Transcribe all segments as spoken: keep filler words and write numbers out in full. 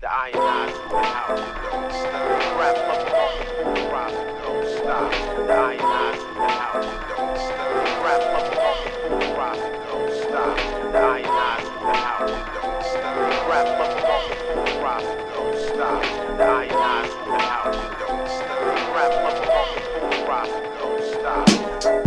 The ionized in the house, don't stop. Rap up on the roster, don't stop. The ionized in the house, don't stop. Rap up on the roster, don't stop. The ionized in the house, don't stop. Rap up on the roster, don't stop. The ionized in the house, don't stop. Rap up on the roster, don't stop.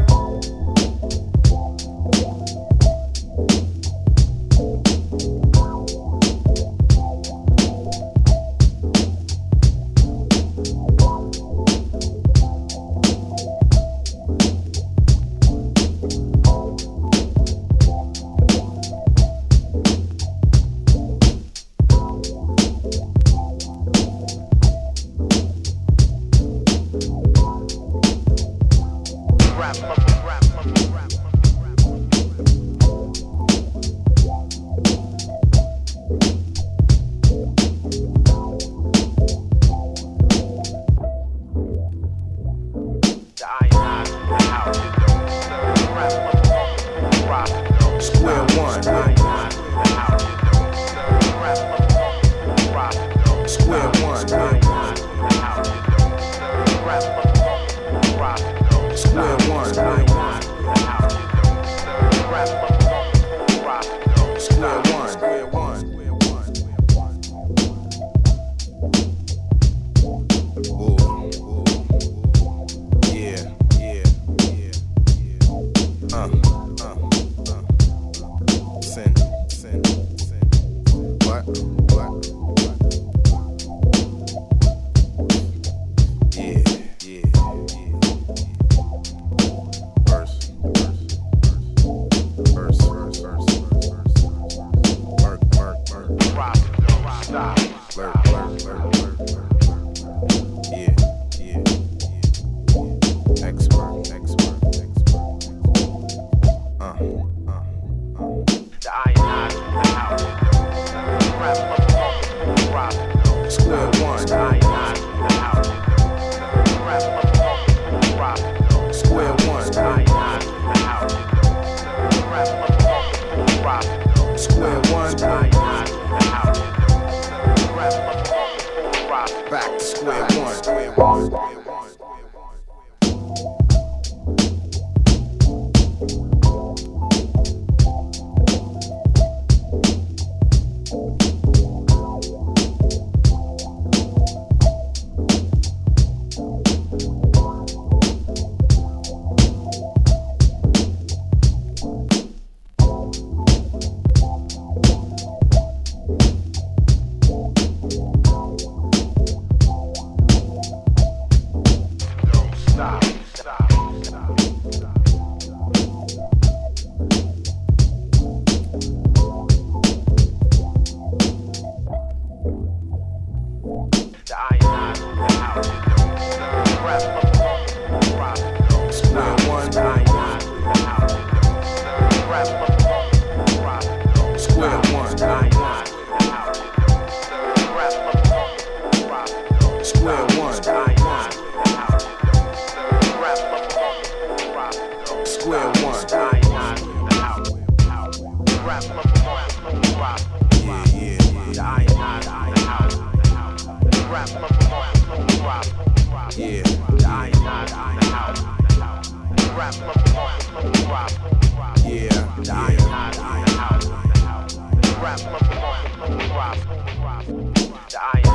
The